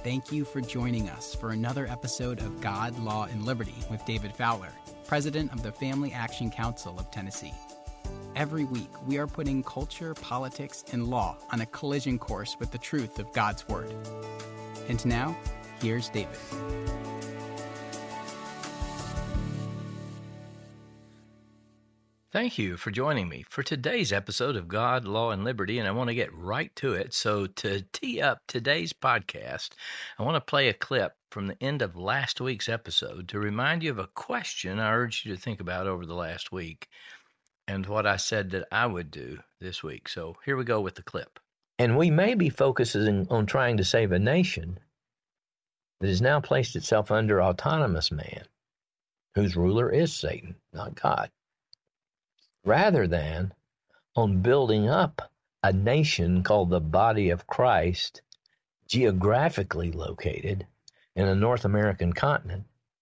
thank you for joining us for another episode of God, Law, and Liberty with David Fowler, President of the Family Action Council of Tennessee. Every week, we are putting culture, politics, and law on a collision course with the truth of God's Word. And now, here's David. Thank you for joining me for today's episode of God, Law, and Liberty, and I want to get right to it. So to tee up today's podcast, I want to play a clip from the end of last week's episode to remind you of a question I urged you to think about over the last week and what I said that I would do this week. So here we go with the clip. And we may be focusing on trying to save a nation that has now placed itself under autonomous man, whose ruler is Satan, not God, rather than on building up a nation called the body of Christ, geographically located in a North American continent,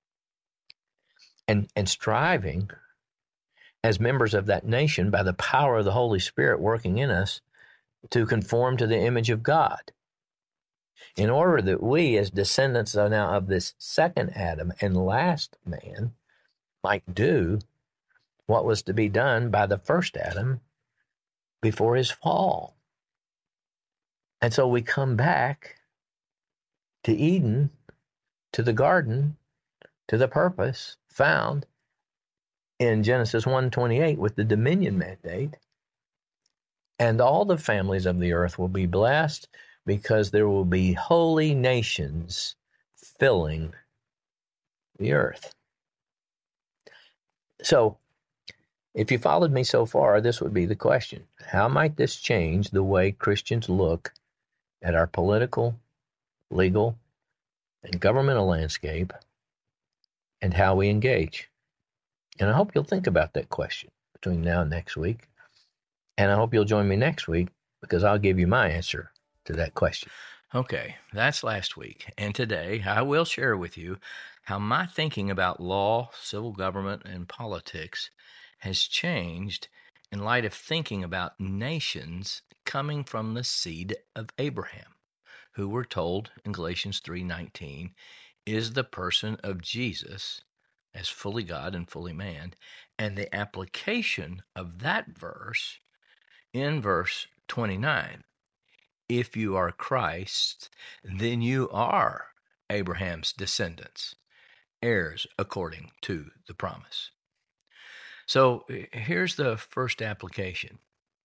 and striving as members of that nation by the power of the Holy Spirit working in us to conform to the image of God, in order that we, as descendants are now of this second Adam and last man, might do what was to be done by the first Adam before his fall. And so we come back to Eden, to the garden, to the purpose found in Genesis 1:28 with the dominion mandate. And all the families of the earth will be blessed because there will be holy nations filling the earth. So, if you followed me so far, this would be the question. How might this change the way Christians look at our political, legal, and governmental landscape and how we engage? And I hope you'll think about that question between now and next week. And I hope you'll join me next week because I'll give you my answer to that question. Okay, that's last week. And today I will share with you how my thinking about law, civil government, and politics has changed in light of thinking about nations coming from the seed of Abraham, who we're told in Galatians 3:19 is the person of Jesus as fully God and fully man, and the application of that verse in verse 29. If you are Christ, then you are Abraham's descendants, heirs according to the promise. So here's the first application,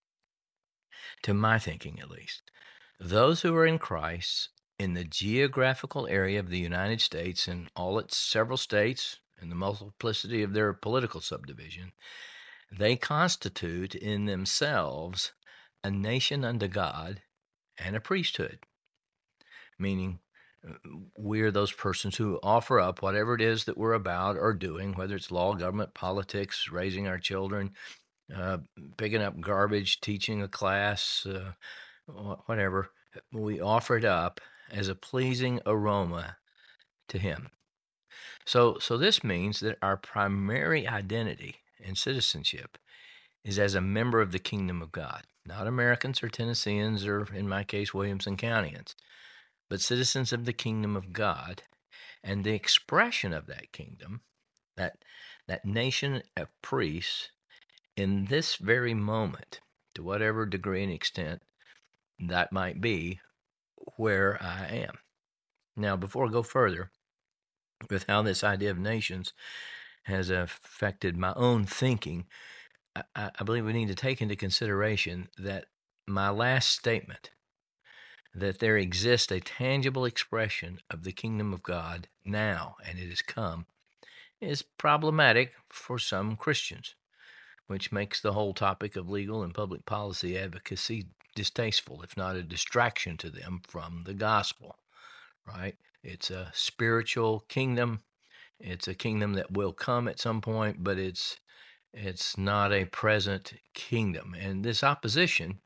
to my thinking at least. Those who are in Christ in the geographical area of the United States and all its several states and the multiplicity of their political subdivision, they constitute in themselves a nation unto God and a priesthood, meaning we're those persons who offer up whatever it is that we're about or doing, whether it's law, government, politics, raising our children, picking up garbage, teaching a class, whatever. We offer it up as a pleasing aroma to Him. So this means that our primary identity and citizenship is as a member of the kingdom of God, not Americans or Tennesseans or, in my case, Williamson Countyans, but citizens of the kingdom of God, and the expression of that kingdom, that nation of priests, in this very moment, to whatever degree and extent that might be, where I am. Now, before I go further with how this idea of nations has affected my own thinking, I believe we need to take into consideration that my last statement, that there exists a tangible expression of the kingdom of God now, and it has come, is problematic for some Christians, which makes the whole topic of legal and public policy advocacy distasteful, if not a distraction to them from the gospel, right? It's a spiritual kingdom. It's a kingdom that will come at some point, but it's not a present kingdom. And this opposition,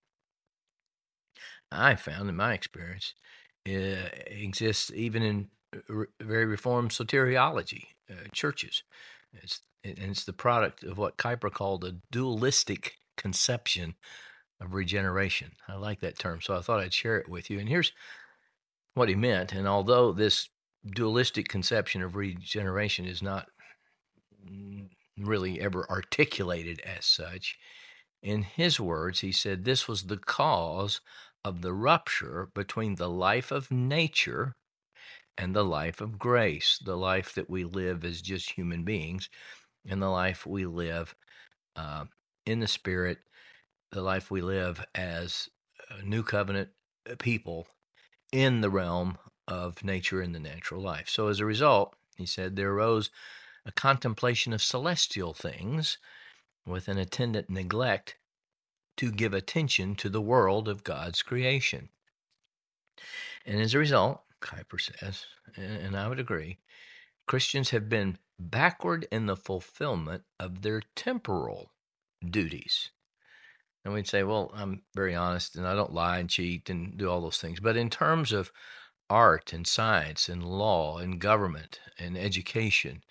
I found in my experience, exists even in very reformed soteriology churches. It's the product of what Kuyper called a dualistic conception of regeneration. I like that term, so I thought I'd share it with you. And here's what he meant. And although this dualistic conception of regeneration is not really ever articulated as such, in his words, he said this was the cause of the rupture between the life of nature and the life of grace, the life that we live as just human beings, and the life we live in the Spirit, the life we live as new covenant people in the realm of nature and the natural life. So as a result, he said, there arose a contemplation of celestial things with an attendant neglect to give attention to the world of God's creation. And as a result, Kuyper says, and I would agree, Christians have been backward in the fulfillment of their temporal duties. And we'd say, well, I'm very honest and I don't lie and cheat and do all those things. But in terms of art and science and law and government and education,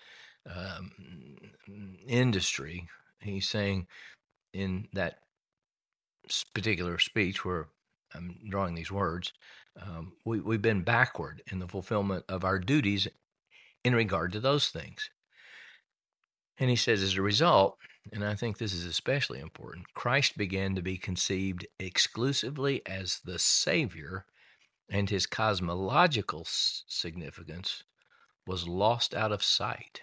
industry, he's saying in that particular speech where I'm drawing these words, we've been backward in the fulfillment of our duties in regard to those things. And he says, as a result, and I think this is especially important, Christ began to be conceived exclusively as the Savior, and his cosmological significance was lost out of sight.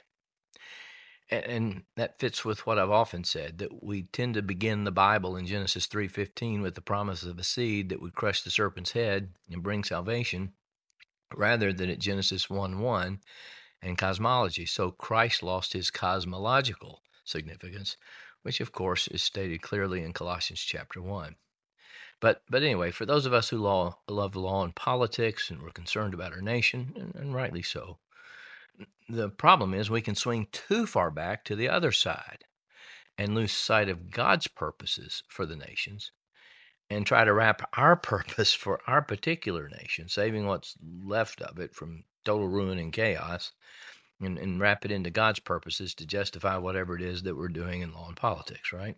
And that fits with what I've often said, that we tend to begin the Bible in Genesis 3:15 with the promise of a seed that would crush the serpent's head and bring salvation, rather than at Genesis 1:1 and cosmology. So Christ lost his cosmological significance, which of course is stated clearly in Colossians chapter 1. But anyway, for those of us who love law and politics and we're concerned about our nation, and rightly so, the problem is we can swing too far back to the other side and lose sight of God's purposes for the nations and try to wrap our purpose for our particular nation, saving what's left of it from total ruin and chaos, and wrap it into God's purposes to justify whatever it is that we're doing in law and politics, right?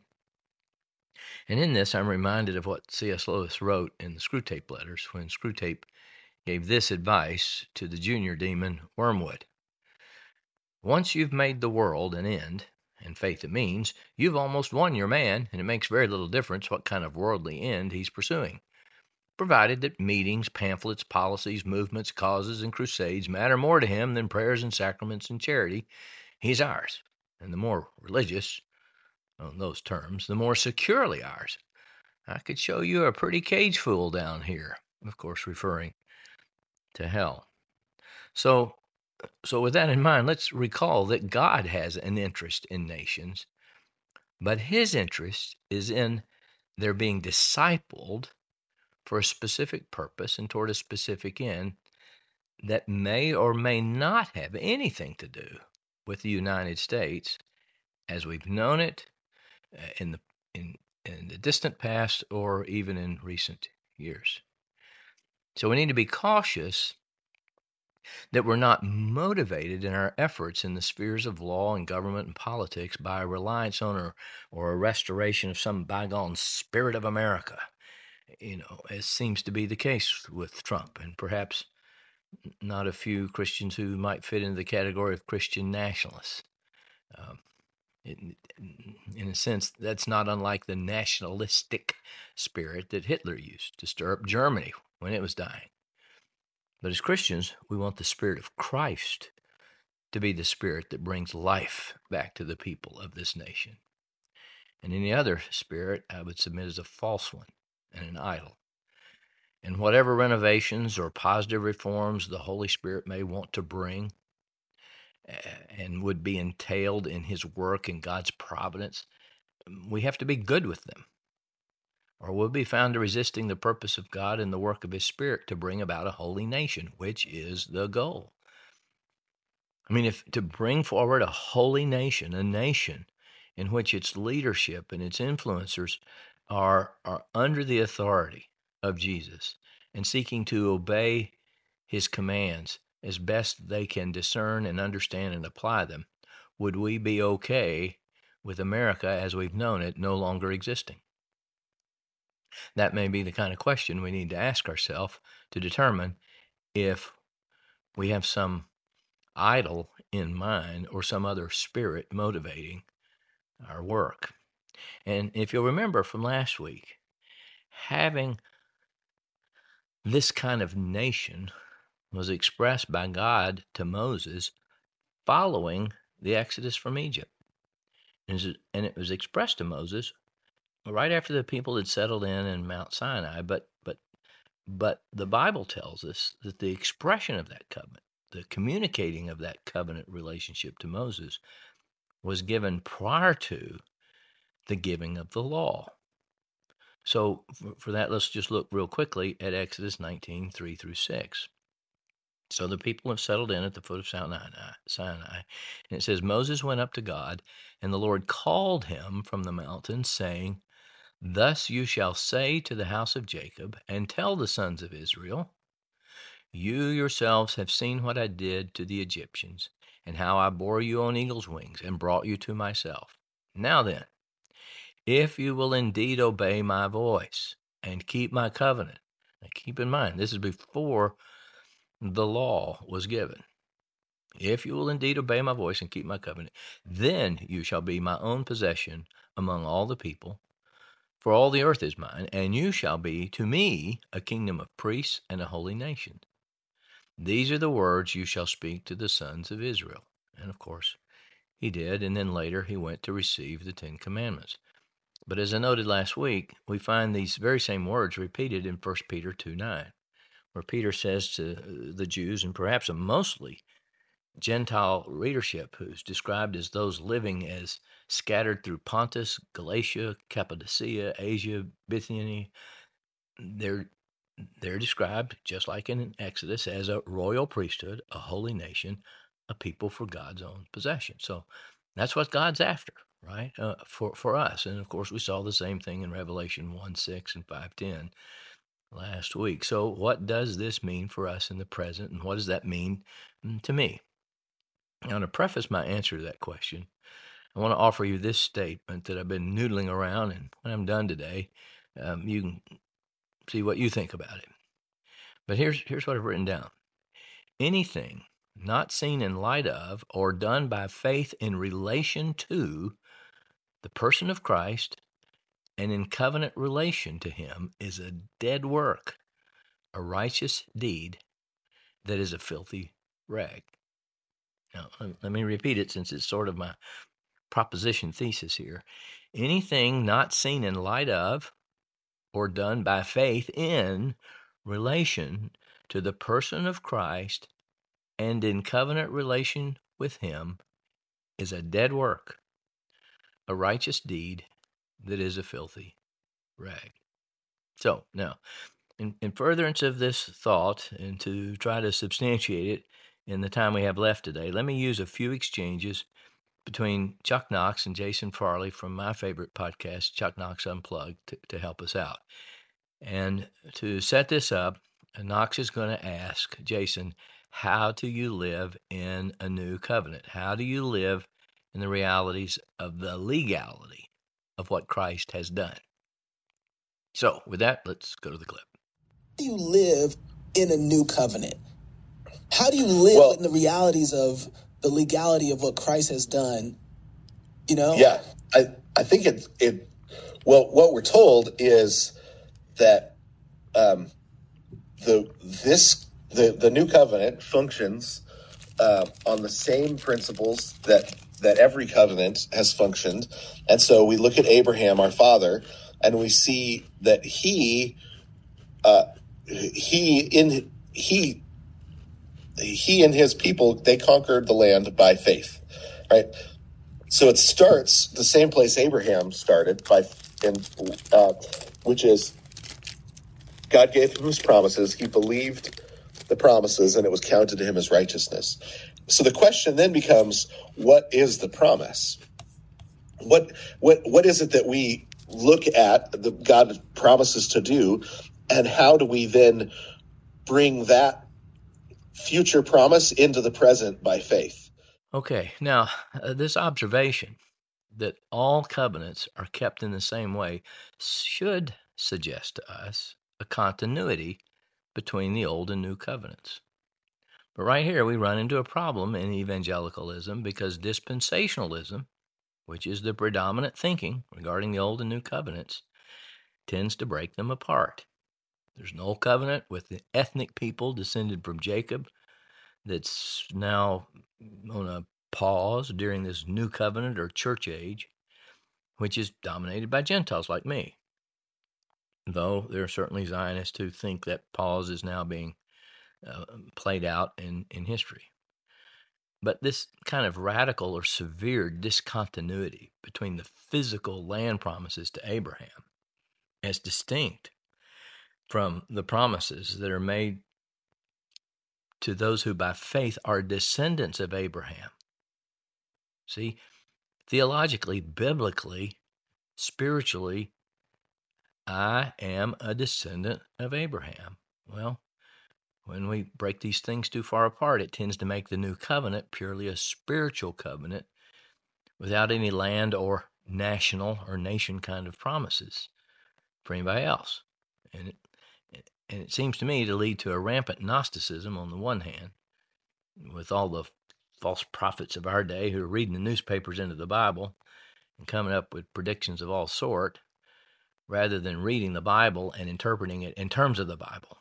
And in this, I'm reminded of what C.S. Lewis wrote in the Screwtape Letters when Screwtape gave this advice to the junior demon, Wormwood. Once you've made the world an end, and faith it means, you've almost won your man, and it makes very little difference what kind of worldly end he's pursuing, provided that meetings, pamphlets, policies, movements, causes, and crusades matter more to him than prayers and sacraments and charity. He's ours, and the more religious, on those terms, the more securely ours. I could show you a pretty cage fool down here, of course referring to hell. So with that in mind, let's recall that God has an interest in nations, but his interest is in their being discipled for a specific purpose and toward a specific end that may or may not have anything to do with the United States as we've known it in the distant past or even in recent years. So we need to be cautious that we're not motivated in our efforts in the spheres of law and government and politics by a reliance on or a restoration of some bygone spirit of America, as seems to be the case with Trump, and perhaps not a few Christians who might fit into the category of Christian nationalists. In a sense, that's not unlike the nationalistic spirit that Hitler used to stir up Germany when it was dying. But as Christians, we want the Spirit of Christ to be the Spirit that brings life back to the people of this nation. And any other spirit, I would submit, is a false one and an idol. And whatever renovations or positive reforms the Holy Spirit may want to bring and would be entailed in his work in God's providence, we have to be good with them, or we'll be found resisting the purpose of God and the work of his Spirit to bring about a holy nation, which is the goal. I mean, if to bring forward a holy nation, a nation in which its leadership and its influencers are under the authority of Jesus and seeking to obey his commands as best they can discern and understand and apply them, would we be okay with America as we've known it no longer existing? That may be the kind of question we need to ask ourselves to determine if we have some idol in mind or some other spirit motivating our work. And if you'll remember from last week, having this kind of nation was expressed by God to Moses following the Exodus from Egypt. And it was expressed to Moses right after the people had settled in Mount Sinai. But the Bible tells us that the expression of that covenant, the communicating of that covenant relationship to Moses, was given prior to the giving of the law. So for that, let's just look real quickly at Exodus 19, 3 through 6. So the people have settled in at the foot of Sinai, and it says, Moses went up to God, and the Lord called him from the mountain, saying, Thus you shall say to the house of Jacob, and tell the sons of Israel, You yourselves have seen what I did to the Egyptians, and how I bore you on eagle's wings, and brought you to myself. Now then, if you will indeed obey my voice and keep my covenant. Now keep in mind, this is before the law was given. If you will indeed obey my voice and keep my covenant, then you shall be my own possession among all the people, for all the earth is mine, and you shall be to me a kingdom of priests and a holy nation. These are the words you shall speak to the sons of Israel. And of course, he did, and then later he went to receive the 10 Commandments. But as I noted last week, we find these very same words repeated in 1 Peter 2:9, where Peter says to the Jews, and perhaps a mostly Gentile readership, who's described as those living as scattered through Pontus, Galatia, Cappadocia, Asia, Bithynia, they're described, just like in Exodus, as a royal priesthood, a holy nation, a people for God's own possession. So that's what God's after, right, for us. And of course, we saw the same thing in Revelation 1:6 and 5:10 last week. So what does this mean for us in the present, and what does that mean to me? Now, to preface my answer to that question, I want to offer you this statement that I've been noodling around, and when I'm done today, you can see what you think about it. But here's what I've written down. Anything not seen in light of or done by faith in relation to the person of Christ and in covenant relation to him is a dead work, a righteous deed that is a filthy rag. Now, let me repeat it, since it's sort of my proposition thesis here. Anything not seen in light of or done by faith in relation to the person of Christ and in covenant relation with him is a dead work, a righteous deed that is a filthy rag. So now, in furtherance of this thought, and to try to substantiate it in the time we have left today, let me use a few exchanges between Chuck Knox and Jason Farley from my favorite podcast, Chuck Knox Unplugged, to help us out. And to set this up, Knox is going to ask Jason, how do you live in a new covenant? How do you live in the realities of the legality of what Christ has done? So with that, let's go to the clip. How do you live in a new covenant? How do you live in the realities of the legality of what Christ has done? You know? Yeah, I think what we're told is that the new covenant functions on the same principles that every covenant has functioned. And so we look at Abraham, our father, and we see that he and his people, they conquered the land by faith, right? So it starts the same place Abraham started, which is God gave him his promises. He believed the promises, and it was counted to him as righteousness. So the question then becomes, what is the promise? What is it that we look at that God promises to do, and how do we then bring that future promise into the present by faith? Okay, now this observation that all covenants are kept in the same way should suggest to us a continuity between the old and new covenants. But right here we run into a problem in evangelicalism because dispensationalism, which is the predominant thinking regarding the old and new covenants, tends to break them apart. There's an old covenant with the ethnic people descended from Jacob that's now on a pause during this new covenant or church age, which is dominated by Gentiles like me. Though there are certainly Zionists who think that pause is now being played out in history. But this kind of radical or severe discontinuity between the physical land promises to Abraham as distinct from the promises that are made to those who by faith are descendants of Abraham. See, theologically, biblically, spiritually, I am a descendant of Abraham. Well, when we break these things too far apart, it tends to make the new covenant purely a spiritual covenant without any land or national or nation kind of promises for anybody else. And it seems to me to lead to a rampant Gnosticism on the one hand, with all the false prophets of our day who are reading the newspapers into the Bible and coming up with predictions of all sort, rather than reading the Bible and interpreting it in terms of the Bible.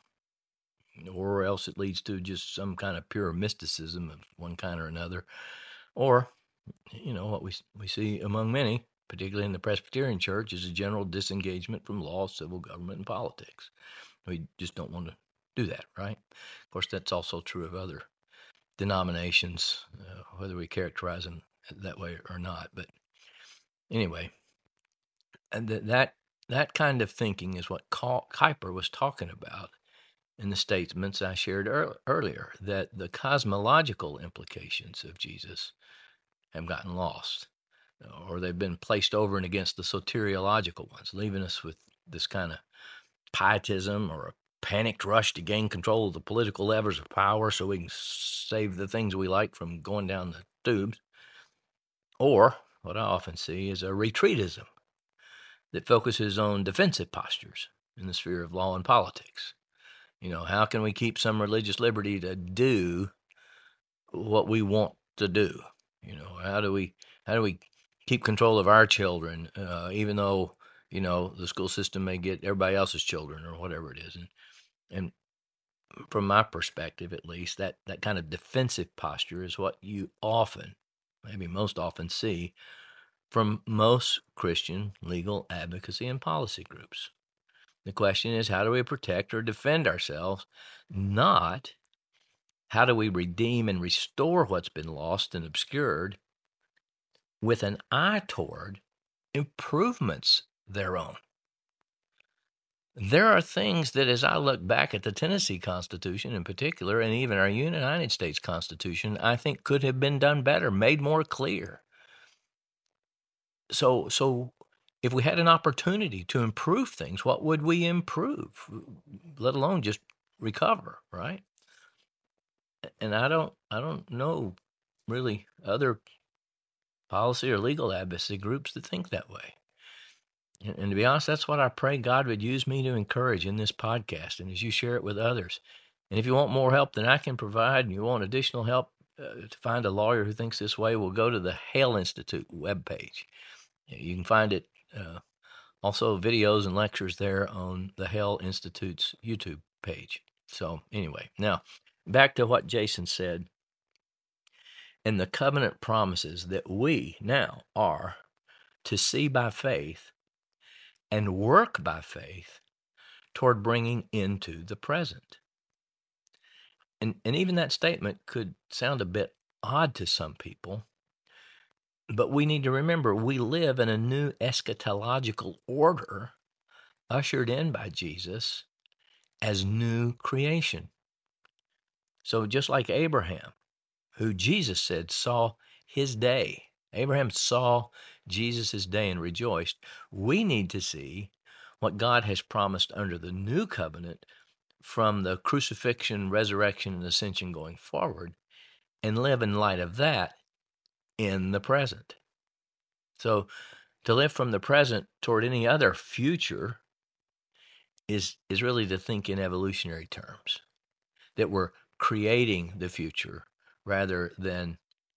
Or else it leads to just some kind of pure mysticism of one kind or another. Or, what we see among many, particularly in the Presbyterian Church, is a general disengagement from law, civil government, and politics. We just don't want to do that, right? Of course, that's also true of other denominations, whether we characterize them that way or not. But anyway, and that kind of thinking is what Kuyper was talking about in the statements I shared earlier, that the cosmological implications of Jesus have gotten lost, or they've been placed over and against the soteriological ones, leaving us with this kind of pietism or a panicked rush to gain control of the political levers of power so we can save the things we like from going down the tubes. Or what I often see is a retreatism that focuses on defensive postures in the sphere of law and politics. How can we keep some religious liberty to do what we want to do? How do we keep control of our children, even though, the school system may get everybody else's children or whatever it is. And from my perspective, at least, that kind of defensive posture is what you often, maybe most often, see from most Christian legal advocacy and policy groups. The question is, how do we protect or defend ourselves? Not how do we redeem and restore what's been lost and obscured with an eye toward improvements thereon. There are things that, as I look back at the Tennessee Constitution in particular, and even our United States Constitution, I think could have been done better, made more clear. So if we had an opportunity to improve things, what would we improve, let alone just recover, right? And I don't know really other policy or legal advocacy groups that think that way. And to be honest, that's what I pray God would use me to encourage in this podcast and as you share it with others. And if you want more help than I can provide and you want additional help to find a lawyer who thinks this way, we'll go to the Hale Institute webpage. You can find it, also videos and lectures there on the Hale Institute's YouTube page. So anyway, now back to what Jason said. And the covenant promises that we now are to see by faith and work by faith toward bringing into the present. And even that statement could sound a bit odd to some people, but we need to remember we live in a new eschatological order ushered in by Jesus as new creation. So just like Abraham, who Jesus said saw his day, Abraham saw Jesus' day and rejoiced, we need to see what God has promised under the new covenant from the crucifixion, resurrection, and ascension going forward, and live in light of that in the present. So to live from the present toward any other future is really to think in evolutionary terms, that we're creating the future rather than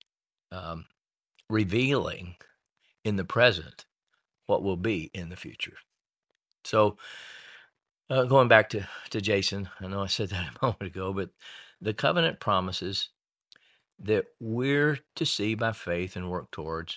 revealing in the present what will be in the future. So going back to Jason, I know I said that a moment ago, but the covenant promises that we're to see by faith and work towards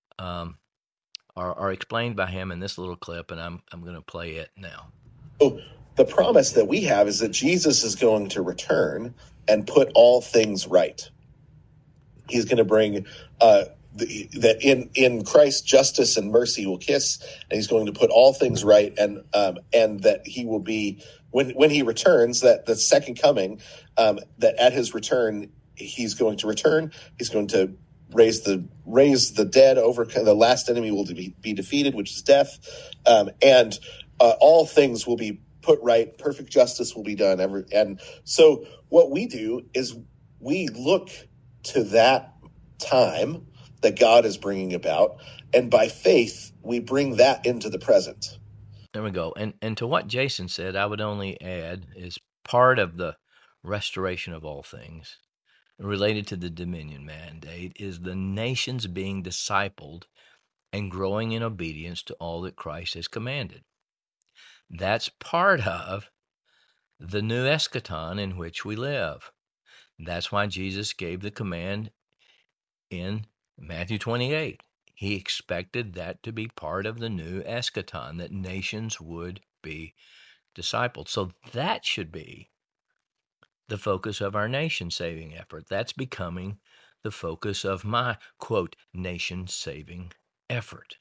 are explained by him in this little clip, and I'm going to play it now. So the promise that we have is that Jesus is going to return and put all things right. He's going to bring that in Christ, justice and mercy will kiss, and he's going to put all things right, and that he will be when he returns, that the second coming, that at his return he's going to return. He's going to raise the dead, over the last enemy will be defeated, which is death, and all things will be put right. Perfect justice will be done. And so what we do is we look to that time that God is bringing about, and by faith we bring that into the present. There we go. And to what Jason said, I would only add is part of the restoration of all things related to the dominion mandate is the nations being discipled and growing in obedience to all that Christ has commanded. That's part of the new eschaton in which we live. That's why Jesus gave the command in Matthew 28. He expected that to be part of the new eschaton, that nations would be discipled. So that should be the focus of our nation-saving effort. That's becoming the focus of my, quote, nation-saving effort.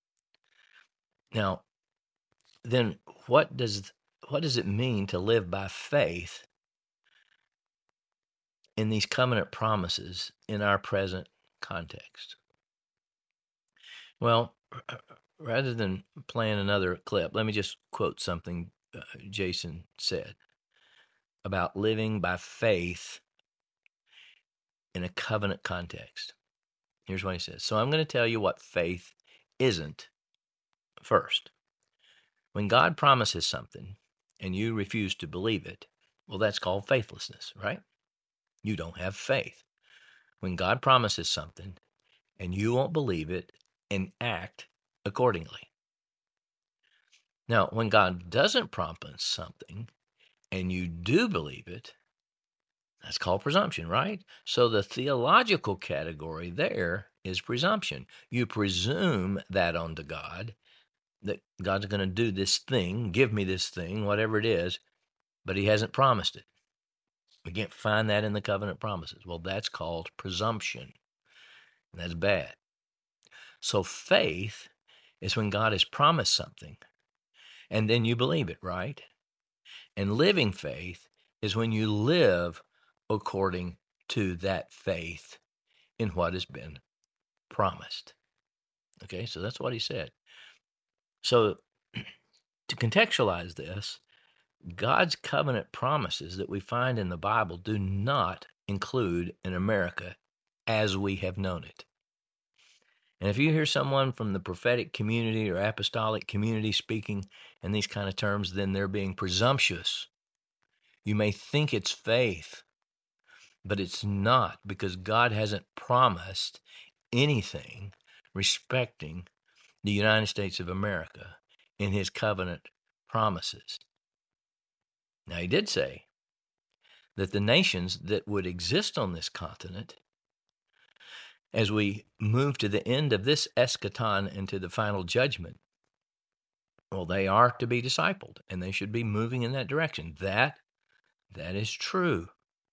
Now, then what does it mean to live by faith in these covenant promises in our present context? Well, rather than playing another clip, let me just quote something Jason said about living by faith in a covenant context. Here's what he says. So I'm going to tell you what faith isn't first. When God promises something and you refuse to believe it, well, that's called faithlessness, right? You don't have faith. When God promises something and you won't believe it and act accordingly. Now, when God doesn't promise something and you do believe it, that's called presumption, right? So the theological category there is presumption. You presume that onto God, that God's going to do this thing, give me this thing, whatever it is, but he hasn't promised it. We can't find that in the covenant promises. Well, that's called presumption. And that's bad. So faith is when God has promised something and then you believe it, right? And living faith is when you live according to that faith in what has been promised. Okay, so that's what he said. So to contextualize this, God's covenant promises that we find in the Bible do not include in America as we have known it. And if you hear someone from the prophetic community or apostolic community speaking in these kind of terms, then they're being presumptuous. You may think it's faith, but it's not, because God hasn't promised anything respecting the United States of America in his covenant promises. Now, he did say that the nations that would exist on this continent, as we move to the end of this eschaton and to the final judgment, well, they are to be discipled, and they should be moving in that direction. That is true.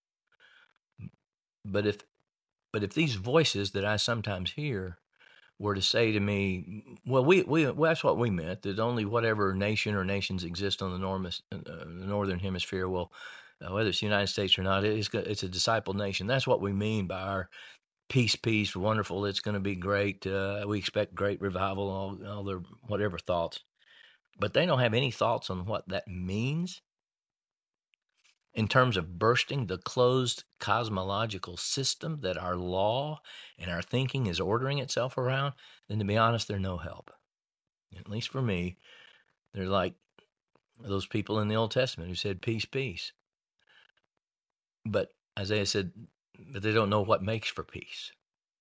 But if these voices that I sometimes hear were to say to me, well, that's what we meant, that only whatever nation or nations exist on the northern hemisphere, well, whether it's the United States or not, it's a discipled nation. That's what we mean by our peace, wonderful, it's going to be great. We expect great revival, all their whatever thoughts. But they don't have any thoughts on what that means in terms of bursting the closed cosmological system that our law and our thinking is ordering itself around. Then, to be honest, they're no help. At least for me, they're like those people in the Old Testament who said, peace, peace. But Isaiah said that they don't know what makes for peace.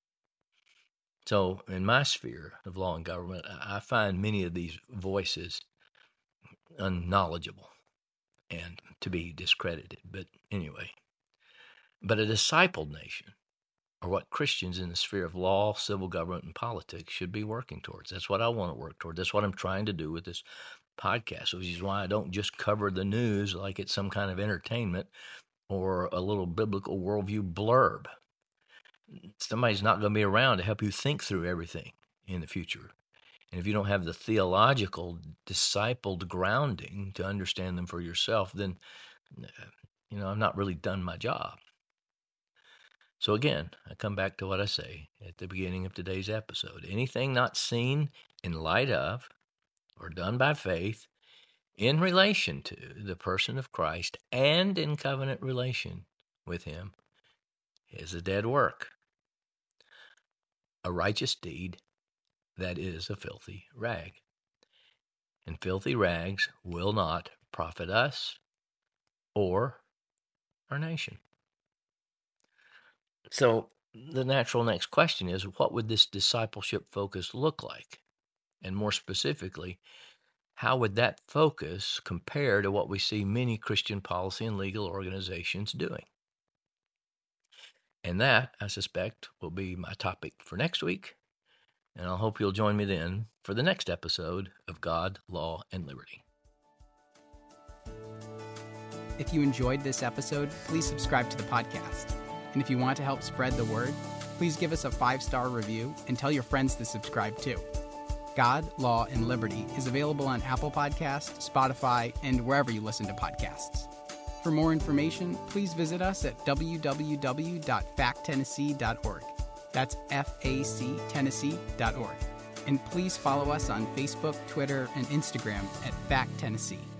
So in my sphere of law and government, I find many of these voices unknowledgeable and to be discredited. But anyway, but a discipled nation are what Christians in the sphere of law, civil government, and politics should be working towards. That's what I want to work toward. That's what I'm trying to do with this podcast, which is why I don't just cover the news like it's some kind of entertainment or a little biblical worldview blurb. Somebody's not going to be around to help you think through everything in the future. And if you don't have the theological, discipled grounding to understand them for yourself, then, I've not really done my job. So again, I come back to what I say at the beginning of today's episode. Anything not seen in light of or done by faith in relation to the person of Christ and in covenant relation with him is a dead work, a righteous deed that is a filthy rag. And filthy rags will not profit us or our nation. So the natural next question is, what would this discipleship focus look like? And more specifically, how would that focus compare to what we see many Christian policy and legal organizations doing? And that, I suspect, will be my topic for next week. And I hope you'll join me then for the next episode of God, Law, and Liberty. If you enjoyed this episode, please subscribe to the podcast. And if you want to help spread the word, please give us a 5-star review and tell your friends to subscribe too. God, Law, and Liberty is available on Apple Podcasts, Spotify, and wherever you listen to podcasts. For more information, please visit us at www.facttennessee.org. That's factennessee.org. And please follow us on Facebook, Twitter, and Instagram at Fact Tennessee.